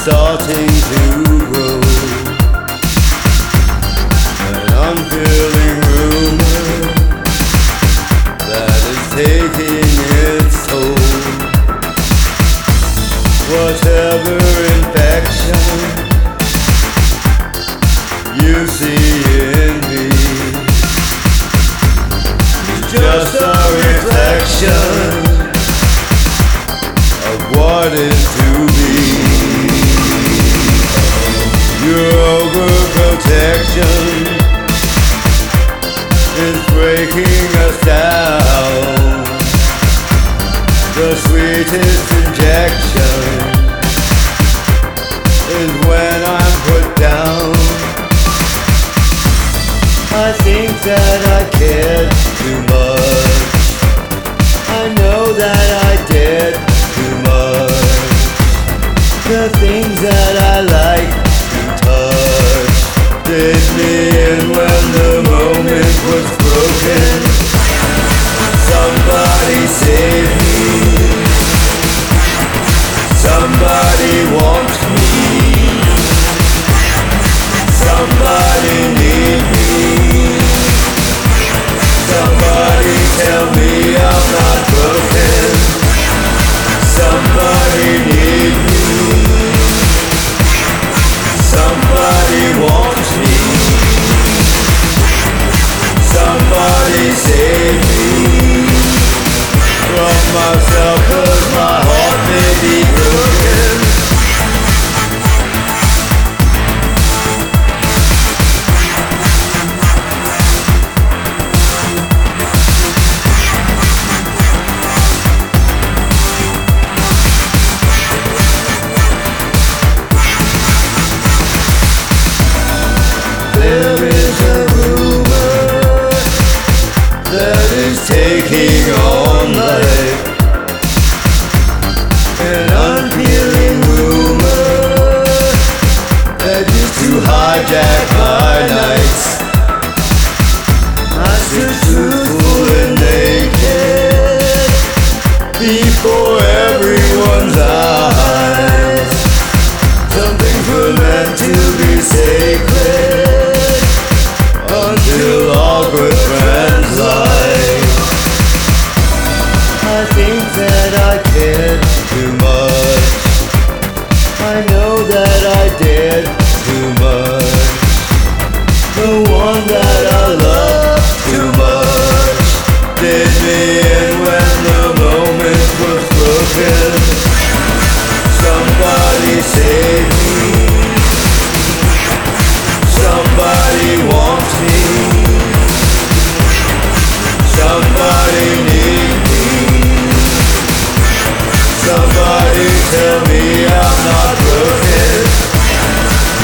starting to grow. An unfeeling rumor that is taking its toll. Whatever infection you see in me is just a reflection of what is to be. Your overprotection is breaking us down. The sweetest injection is when I'm put down. I think that I cared too much. I know that I did too much. The things that I like to touch did me in when the moment was broken. Somebody save me. Somebody wants me. Somebody need me. Somebody tell me I'm not broken. Somebody need me. Somebody wants me. Somebody save me from myself, 'cause my heart may be broken. There is a rumor that is taking on life, an unfeeling rumor that used to hijack my nights. I stood truthful and naked before everyone's eyes. Some things were meant to be sacred until all good friends lie. I think that I cared too much. I know that I did too much. The one that I loved too much did me in when the moment was broken. Somebody save me. Somebody wants me. Somebody need me. Somebody tell me I'm not broken.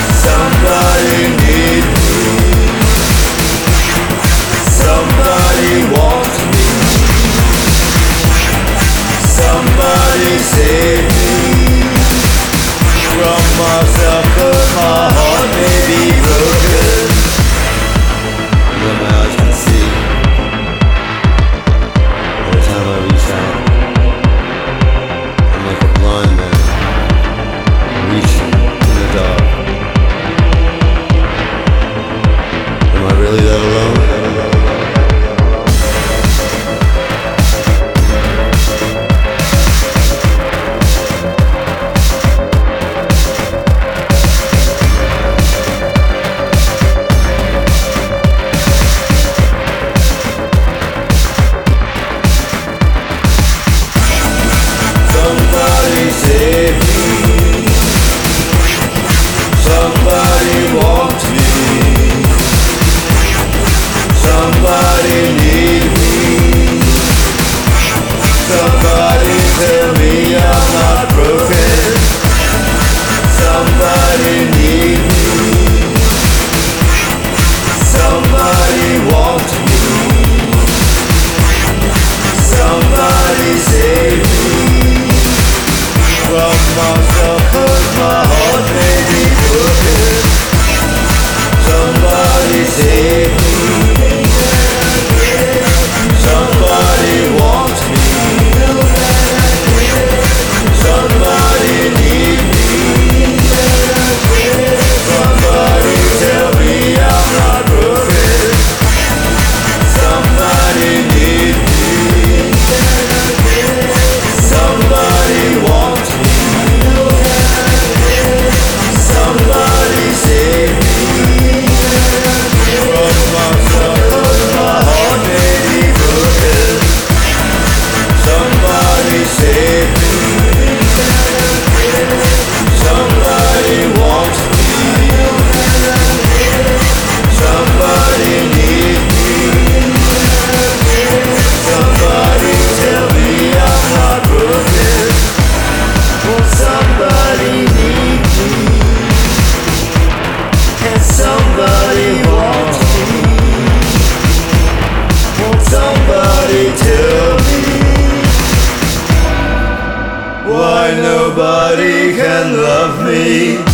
me.